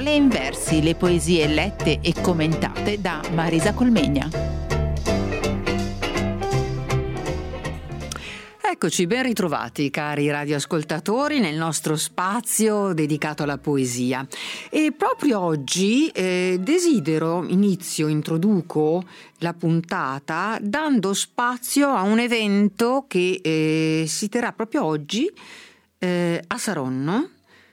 parole e in versi, le poesie lette e commentate da Marisa Colmegna. Eccoci, ben ritrovati cari radioascoltatori nel nostro spazio dedicato alla poesia. E proprio oggi introduco la puntata dando spazio a un evento che si terrà proprio oggi a Saronno.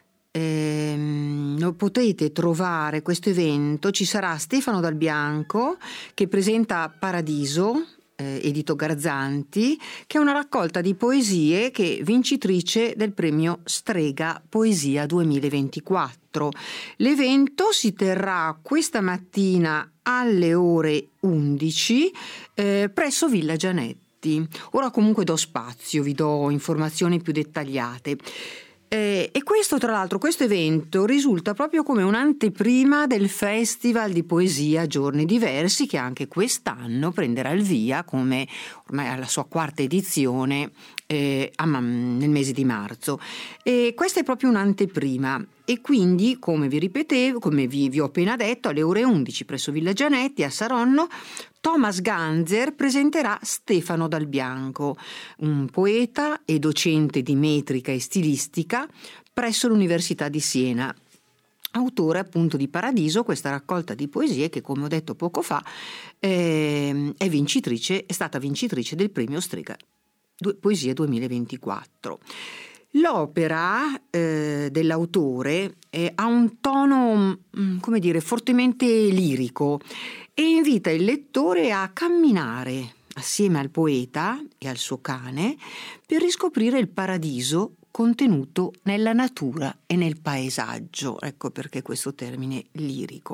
Lo potete trovare questo evento, ci sarà Stefano Dal Bianco che presenta Paradiso, edito Garzanti, che è una raccolta di poesie che è vincitrice del premio Strega Poesia 2024. L'evento si terrà questa mattina alle ore 11 presso Villa Gianetti. Ora comunque do spazio, vi do informazioni più dettagliate. E questo, tra l'altro, questo evento risulta proprio come un'anteprima del Festival di Poesia Giorni Diversi, che anche quest'anno prenderà il via, come ormai alla sua quarta edizione, nel mese di marzo. E questa è proprio un'anteprima. E quindi, come vi ripetevo, come vi ho appena detto, alle ore 11 presso Villa Gianetti a Saronno, Thomas Ganzer presenterà Stefano Dal Bianco, un poeta e docente di metrica e stilistica presso l'Università di Siena, autore appunto di Paradiso, questa raccolta di poesie che, come ho detto poco fa, è stata vincitrice del premio Strega Poesia 2024. L'opera dell'autore ha un tono, come dire, fortemente lirico e invita il lettore a camminare assieme al poeta e al suo cane per riscoprire il paradiso contenuto nella natura e nel paesaggio. Ecco perché questo termine lirico.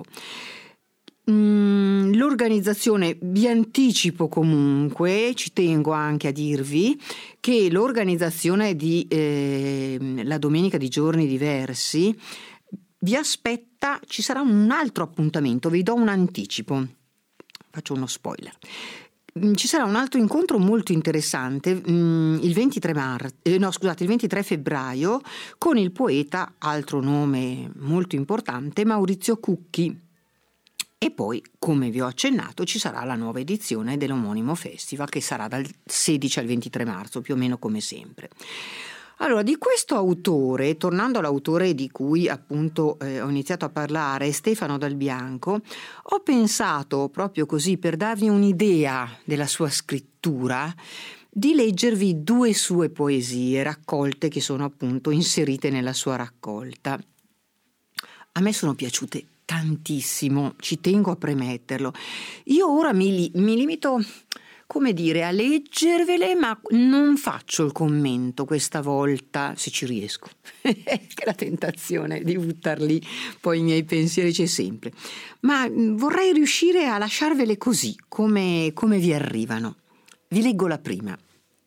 L'organizzazione, vi anticipo comunque, ci tengo anche a dirvi che l'organizzazione di la Domenica di Giorni Diversi vi aspetta, ci sarà un altro appuntamento, vi do un anticipo, faccio uno spoiler. Ci sarà un altro incontro molto interessante il 23 febbraio con il poeta, altro nome molto importante, Maurizio Cucchi. E poi, come vi ho accennato, ci sarà la nuova edizione dell'omonimo festival che sarà dal 16 al 23 marzo, più o meno come sempre. Allora, di questo autore, tornando all'autore di cui appunto ho iniziato a parlare, Stefano Dal Bianco, ho pensato proprio così, per darvi un'idea della sua scrittura, di leggervi due sue poesie raccolte che sono appunto inserite nella sua raccolta. A me sono piaciute tantissimo, ci tengo a premetterlo. Io ora mi limito, come dire, a leggervele, ma non faccio il commento questa volta, se ci riesco. Che la tentazione di buttar lì poi i miei pensieri c'è sempre. Ma vorrei riuscire a lasciarvele così, come vi arrivano. Vi leggo la prima.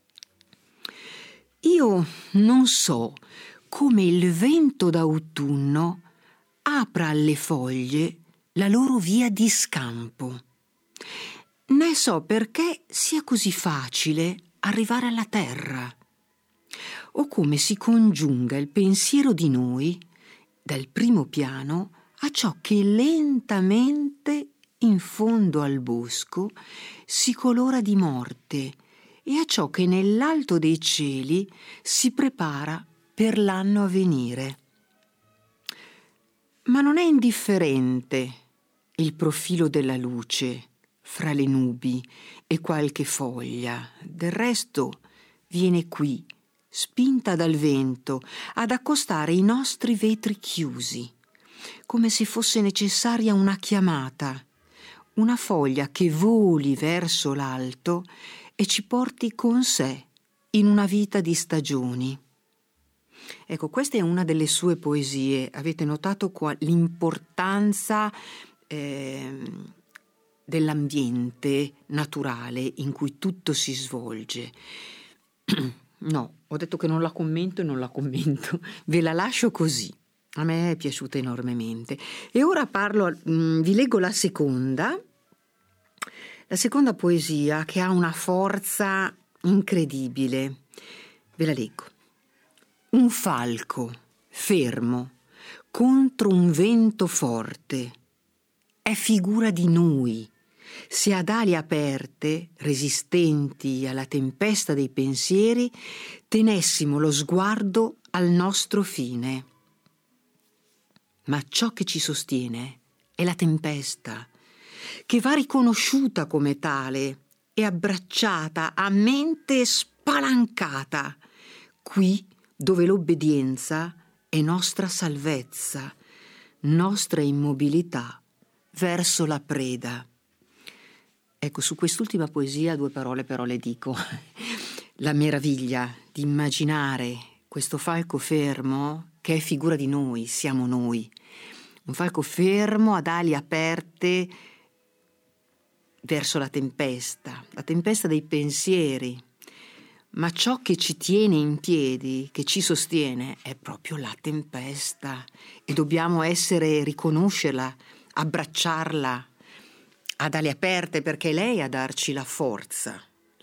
Io non so come il vento d'autunno apra alle foglie la loro via di scampo. Ne so perché sia così facile arrivare alla terra, o come si congiunga il pensiero di noi dal primo piano a ciò che lentamente in fondo al bosco si colora di morte e a ciò che nell'alto dei cieli si prepara per l'anno a venire. Ma non è indifferente il profilo della luce fra le nubi e qualche foglia. Del resto viene qui, spinta dal vento, ad accostare i nostri vetri chiusi, come se fosse necessaria una chiamata, una foglia che voli verso l'alto e ci porti con sé in una vita di stagioni. Ecco, questa è una delle sue poesie. Avete notato l'importanza dell'ambiente naturale in cui tutto si svolge. No, ho detto che non la commento e non la commento. Ve la lascio così. A me è piaciuta enormemente. E ora vi leggo la seconda poesia che ha una forza incredibile. Ve la leggo. Un falco, fermo, contro un vento forte. È figura di noi. Se ad ali aperte, resistenti alla tempesta dei pensieri, tenessimo lo sguardo al nostro fine. Ma ciò che ci sostiene è la tempesta, che va riconosciuta come tale e abbracciata a mente spalancata, qui dove l'obbedienza è nostra salvezza, nostra immobilità verso la preda. Ecco, su quest'ultima poesia 2 parole però le dico. La meraviglia di immaginare questo falco fermo, che è figura di noi, siamo noi. Un falco fermo ad ali aperte verso la tempesta dei pensieri. Ma ciò che ci tiene in piedi, che ci sostiene, è proprio la tempesta. E dobbiamo riconoscerla, abbracciarla ad ali aperte, perché è lei a darci la forza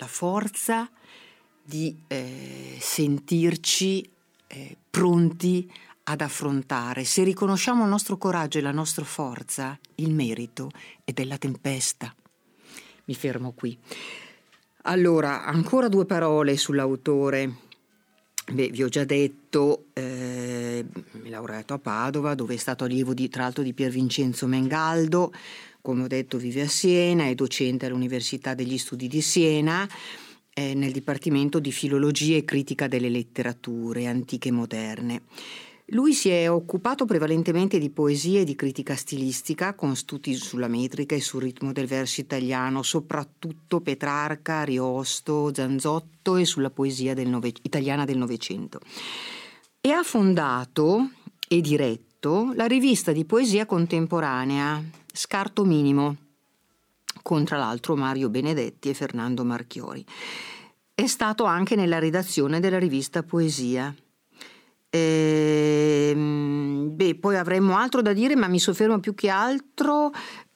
di sentirci pronti ad affrontare. Se riconosciamo il nostro coraggio e la nostra forza, il merito è della tempesta. Mi fermo qui. Allora, ancora 2 parole sull'autore. Vi ho già detto, è laureato a Padova, dove è stato allievo tra l'altro di Pier Vincenzo Mengaldo. Come ho detto, vive a Siena, è docente all'Università degli Studi di Siena, nel Dipartimento di Filologia e Critica delle Letterature Antiche e Moderne. Lui si è occupato prevalentemente di poesia e di critica stilistica, con studi sulla metrica e sul ritmo del verso italiano, soprattutto Petrarca, Ariosto, Zanzotto, e sulla poesia italiana del Novecento. E ha fondato e diretto la rivista di poesia contemporanea Scarto Minimo, con tra l'altro Mario Benedetti e Fernando Marchiori. È stato anche nella redazione della rivista Poesia. Poi avremmo altro da dire, ma mi soffermo più che altro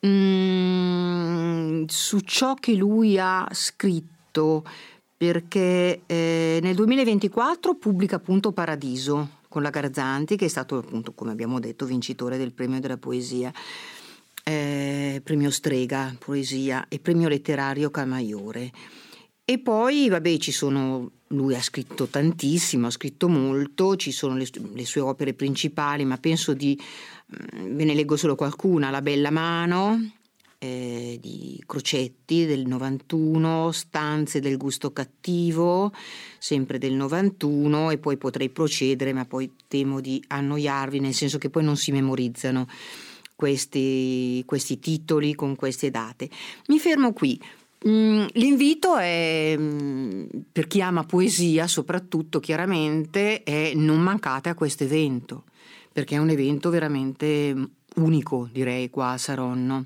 su ciò che lui ha scritto, perché nel 2024 pubblica appunto Paradiso con la Garzanti, che è stato appunto, come abbiamo detto, vincitore del premio della poesia, premio Strega Poesia e premio letterario Camaiore. E poi lui ha scritto tantissimo, ha scritto molto, ci sono le sue opere principali, ma penso ve ne leggo solo qualcuna: La bella mano di Crocetti del 91, Stanze del gusto cattivo sempre del 91, e poi potrei procedere, ma poi temo di annoiarvi, nel senso che poi non si memorizzano questi titoli con queste date. Mi fermo qui. L'invito è, per chi ama poesia soprattutto, chiaramente, è: non mancate a questo evento, perché è un evento veramente unico, direi, qua a Saronno,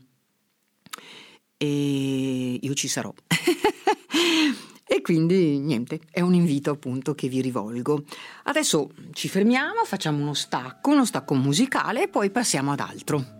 e io ci sarò. E quindi niente, è un invito appunto che vi rivolgo. Adesso ci fermiamo, facciamo uno stacco musicale, e poi passiamo ad altro.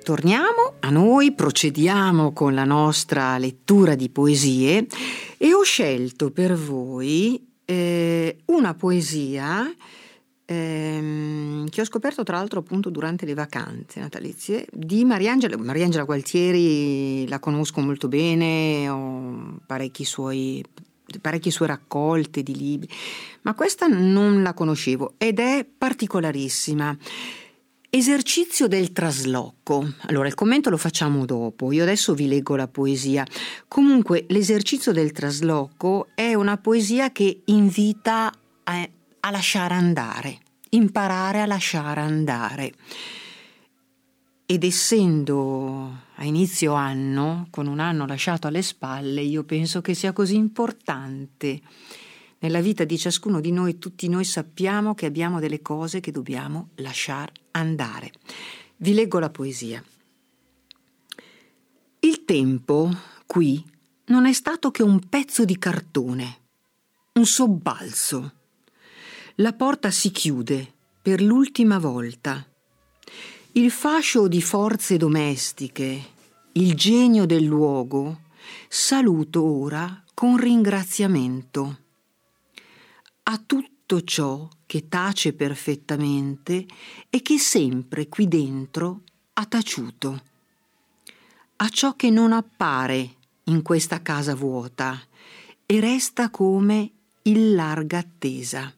torniamo a noi, procediamo con la nostra lettura di poesie e ho scelto per voi una poesia che ho scoperto tra l'altro appunto durante le vacanze natalizie di Mariangela Gualtieri. La conosco molto bene, ho parecchie sue raccolte di libri, ma questa non la conoscevo ed è particolarissima. Esercizio del trasloco. Allora, il commento lo facciamo dopo, io adesso vi leggo la poesia. Comunque, l'esercizio del trasloco è una poesia che invita a lasciare andare, imparare a lasciare andare. Ed essendo a inizio anno, con un anno lasciato alle spalle, io penso che sia così importante. Nella vita di ciascuno di noi, tutti noi sappiamo che abbiamo delle cose che dobbiamo lasciare andare. Vi leggo la poesia. Il tempo qui non è stato che un pezzo di cartone, un sobbalzo. La porta si chiude per l'ultima volta. Il fascio di forze domestiche, il genio del luogo, saluto ora con ringraziamento. A tutto ciò che tace perfettamente e che sempre qui dentro ha taciuto. A ciò che non appare in questa casa vuota e resta come in larga attesa.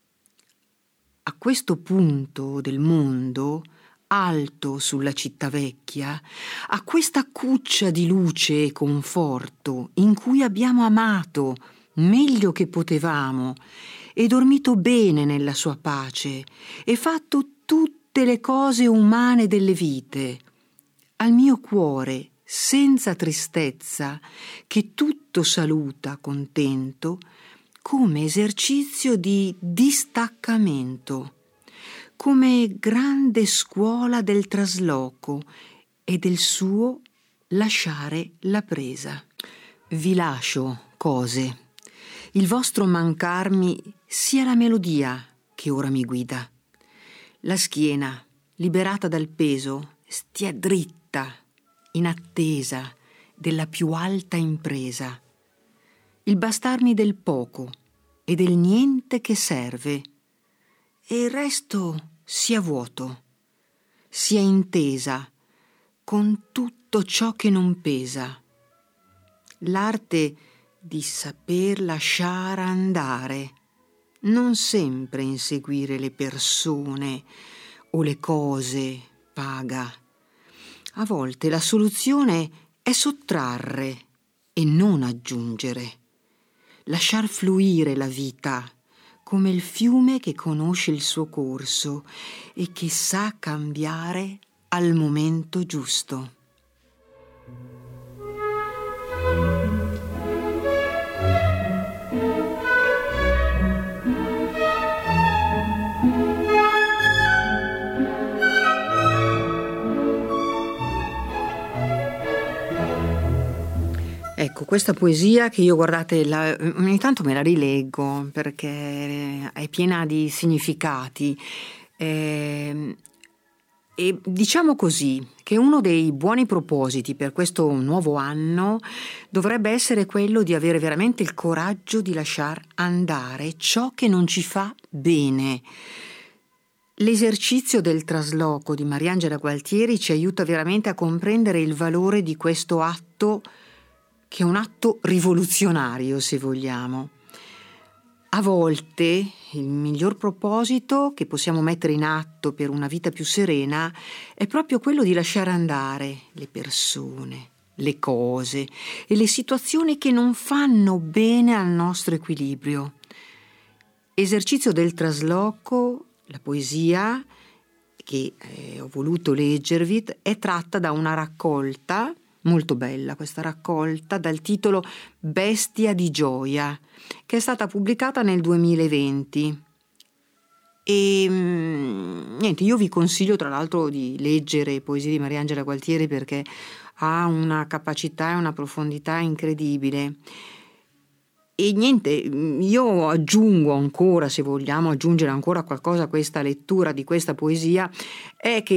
A questo punto del mondo, alto sulla città vecchia, a questa cuccia di luce e conforto in cui abbiamo amato meglio che potevamo e dormito bene nella sua pace e fatto tutte le cose umane delle vite, al mio cuore senza tristezza che tutto saluta contento come esercizio di distaccamento, come grande scuola del trasloco e del suo lasciare la presa. Vi lascio, cose, il vostro mancarmi sia la melodia che ora mi guida. La schiena, liberata dal peso, stia dritta, in attesa della più alta impresa. Il bastarmi del poco e del niente che serve, e il resto sia vuoto, sia intesa con tutto ciò che non pesa. L'arte di saper lasciare andare, non sempre inseguire le persone o le cose paga. A volte la soluzione è sottrarre e non aggiungere. Lasciar fluire la vita come il fiume che conosce il suo corso e che sa cambiare al momento giusto. Ecco, questa poesia che io, guardate, ogni tanto me la rileggo perché è piena di significati. E diciamo così che uno dei buoni propositi per questo nuovo anno dovrebbe essere quello di avere veramente il coraggio di lasciar andare ciò che non ci fa bene. L'esercizio del trasloco di Mariangela Gualtieri ci aiuta veramente a comprendere il valore di questo atto, che è un atto rivoluzionario, se vogliamo. A volte il miglior proposito che possiamo mettere in atto per una vita più serena è proprio quello di lasciare andare le persone, le cose e le situazioni che non fanno bene al nostro equilibrio. Esercizio del trasloco, la poesia che ho voluto leggervi, è tratta da una raccolta molto bella, questa raccolta, dal titolo Bestia di gioia, che è stata pubblicata nel 2020. E niente, io vi consiglio tra l'altro di leggere poesie di Mariangela Gualtieri perché ha una capacità e una profondità incredibile. E niente, io aggiungo ancora, se vogliamo aggiungere ancora qualcosa a questa lettura di questa poesia, è che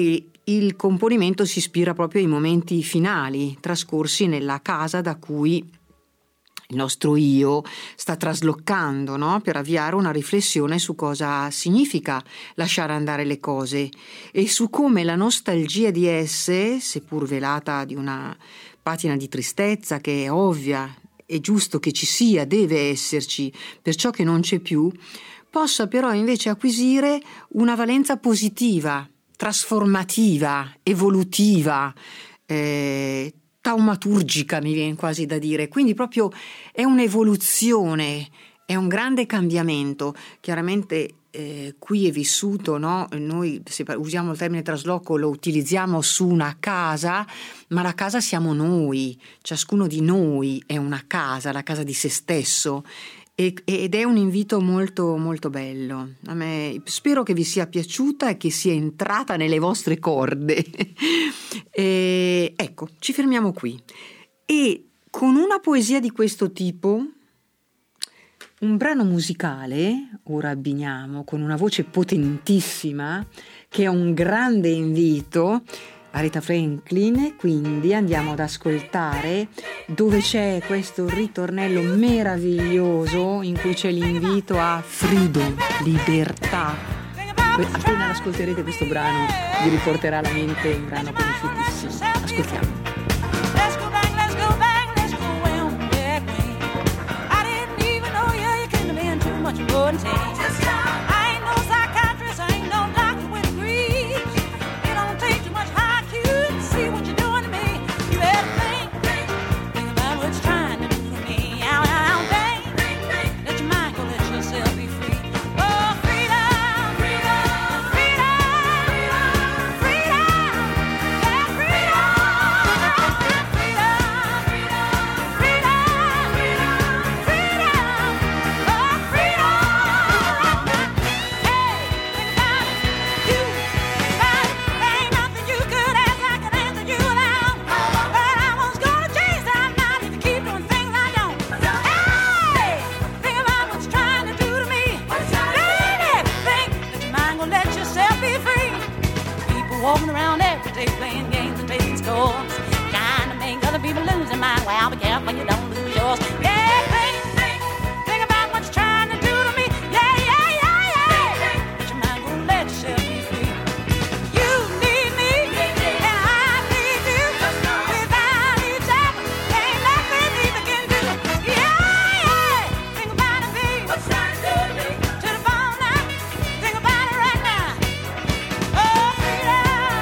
il componimento si ispira proprio ai momenti finali trascorsi nella casa da cui il nostro io sta traslocando, no? Per avviare una riflessione su cosa significa lasciare andare le cose e su come la nostalgia di esse, seppur velata di una patina di tristezza che è ovvia, è giusto che ci sia, deve esserci per ciò che non c'è più, possa però invece acquisire una valenza positiva, trasformativa, evolutiva, taumaturgica, mi viene quasi da dire. Quindi proprio è un'evoluzione, è un grande cambiamento. Chiaramente qui è vissuto, no? Noi, se usiamo il termine trasloco, lo utilizziamo su una casa, ma la casa siamo noi, ciascuno di noi è una casa, la casa di se stesso. Ed è un invito molto molto bello. A me spero che vi sia piaciuta e che sia entrata nelle vostre corde. Ecco, ci fermiamo qui. E con una poesia di questo tipo, un brano musicale, ora abbiniamo, con una voce potentissima, che è un grande invito, Aretha Franklin, quindi andiamo ad ascoltare dove c'è questo ritornello meraviglioso in cui c'è l'invito a freedom, libertà. Appena ascolterete questo brano vi riporterà alla mente un brano conosciutissimo. Ascoltiamo. Walking around every day playing games and taking scores, trying to make other people lose their mind. Well, be careful you don't lose yours. Yeah, think about what you're trying to do to me. Yeah, yeah, yeah, yeah. But your mind won't let yourself be free. You need me, and I need you. Without each other, ain't nothing either can do. Yeah, yeah. Think about it, baby. What's trying to do to me? To the bone now. Think about it right now. Oh, freedom.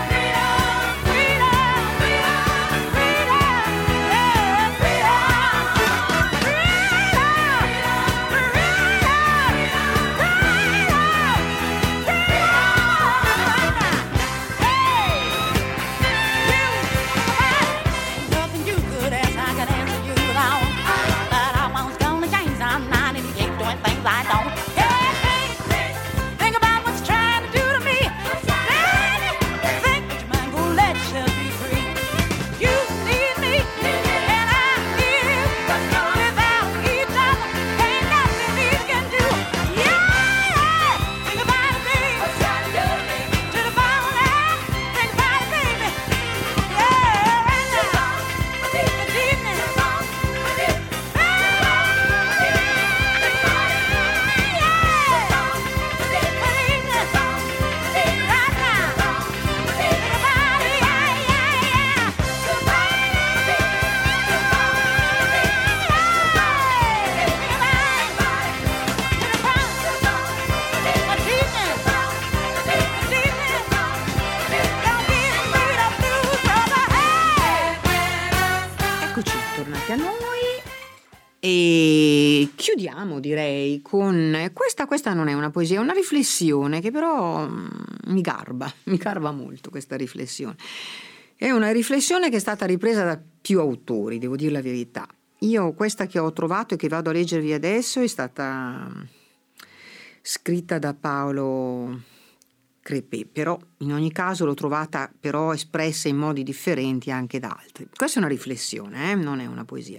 E chiudiamo, direi, con questa non è una poesia, è una riflessione che però mi garba molto questa riflessione. È una riflessione che è stata ripresa da più autori, devo dire la verità. Io questa che ho trovato e che vado a leggervi adesso è stata scritta da Paolo Crepè, però in ogni caso l'ho trovata però espressa in modi differenti anche da altri. Questa è una riflessione, non è una poesia.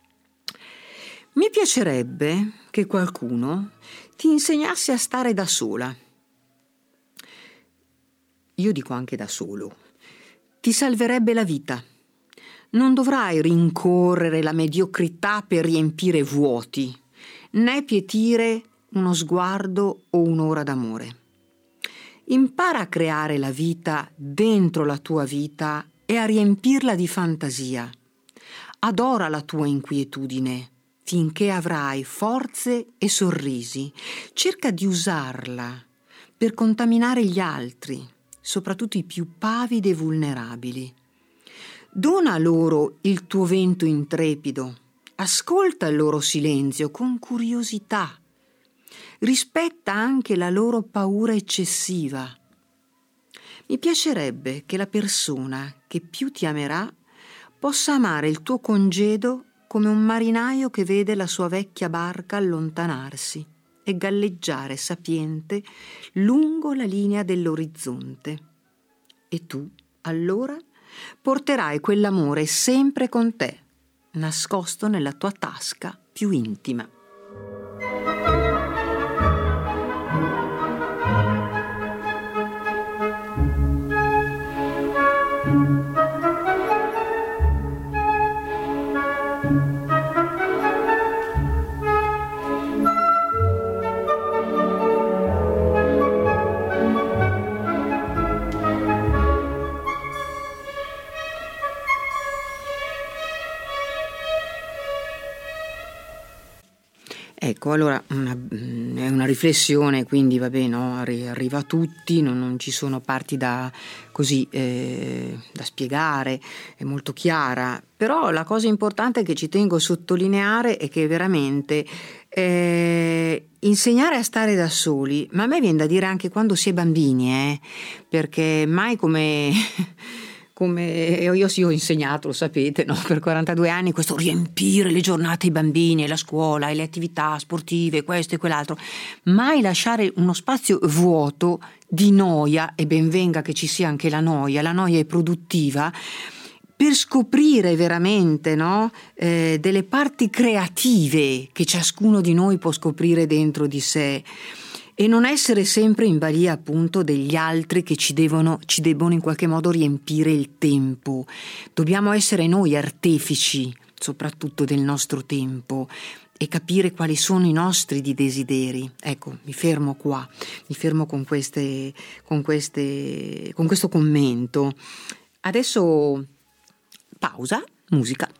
Mi piacerebbe che qualcuno ti insegnasse a stare da sola. io dico anche da solo, ti salverebbe la vita. Non dovrai rincorrere la mediocrità per riempire vuoti, né pietire uno sguardo o un'ora d'amore. Impara a creare la vita dentro la tua vita e a riempirla di fantasia. Adora la tua inquietudine finché avrai forze e sorrisi. Cerca di usarla per contaminare gli altri, soprattutto i più pavidi e vulnerabili. Dona loro il tuo vento intrepido, ascolta il loro silenzio con curiosità. Rispetta anche la loro paura eccessiva. Mi piacerebbe che la persona che più ti amerà possa amare il tuo congedo come un marinaio che vede la sua vecchia barca allontanarsi e galleggiare sapiente lungo la linea dell'orizzonte. E tu, allora, porterai quell'amore sempre con te, nascosto nella tua tasca più intima. Ecco, allora è una riflessione, quindi vabbè, no, arriva a tutti, non ci sono parti da spiegare, è molto chiara, però la cosa importante che ci tengo a sottolineare è che veramente insegnare a stare da soli, ma a me viene da dire anche quando si è bambini, perché mai come io ho insegnato, lo sapete, no? Per 42 anni questo riempire le giornate ai bambini, la scuola e le attività sportive, questo e quell'altro, mai lasciare uno spazio vuoto di noia, e ben venga che ci sia anche la noia è produttiva, per scoprire veramente, no? Delle parti creative che ciascuno di noi può scoprire dentro di sé. E non essere sempre in balia appunto degli altri che ci debbono in qualche modo riempire il tempo. Dobbiamo essere noi artefici soprattutto del nostro tempo e capire quali sono i nostri desideri. Ecco, mi fermo qua, mi fermo con questo commento. Adesso pausa, musica.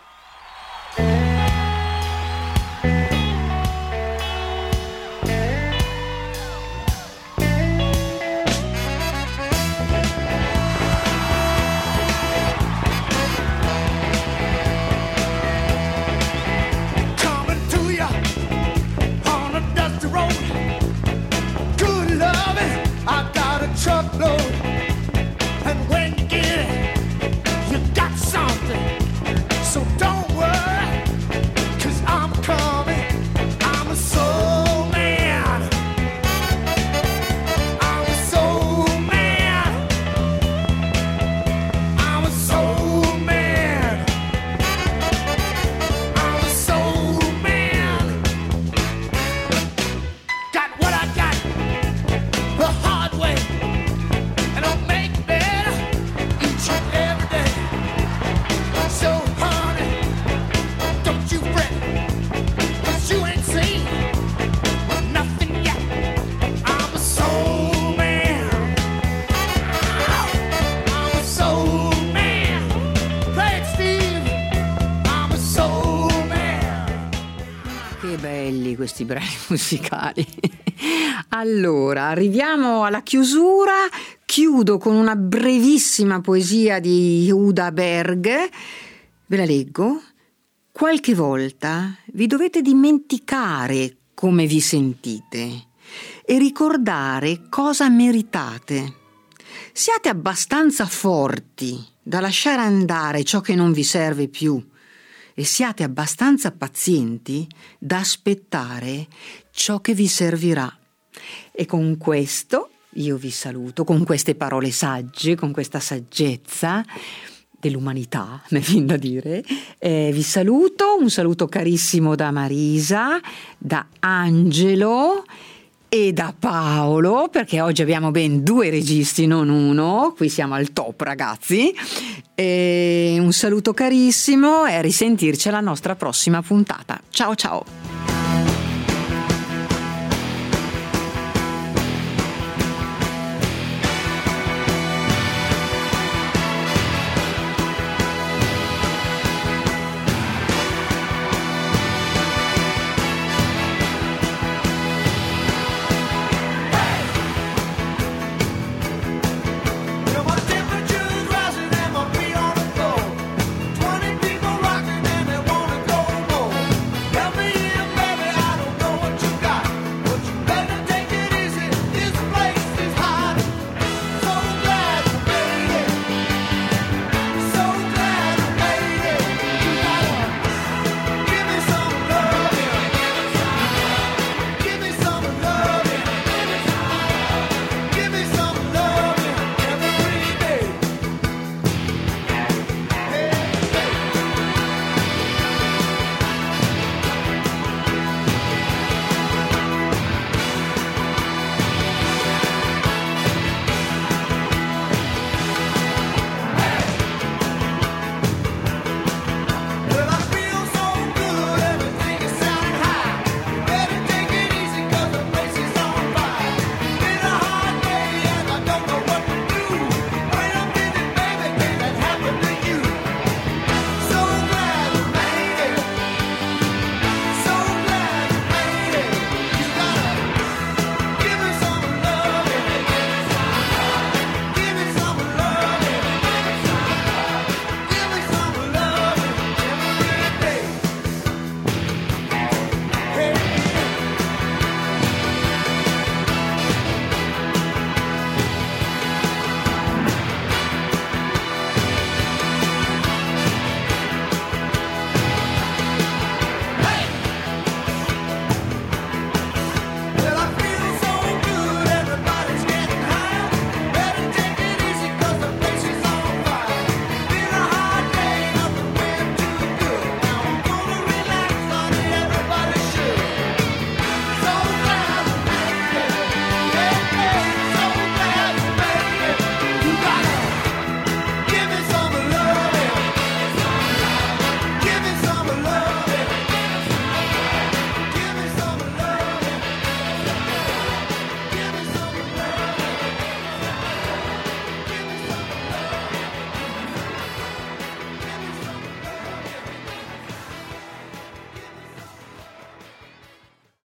Questi brani musicali. Allora, arriviamo alla chiusura. Chiudo con una brevissima poesia di Yehuda Berg. Ve la leggo. Qualche volta vi dovete dimenticare come vi sentite e ricordare cosa meritate. Siate abbastanza forti da lasciare andare ciò che non vi serve più e siate abbastanza pazienti da aspettare ciò che vi servirà. E con questo io vi saluto, con queste parole sagge, con questa saggezza dell'umanità, mi viene da dire. Vi saluto, un saluto carissimo da Marisa, da Angelo, e da Paolo, perché oggi abbiamo ben 2 registi, non uno. Qui siamo al top, ragazzi. E un saluto carissimo e a risentirci alla nostra prossima puntata. Ciao ciao.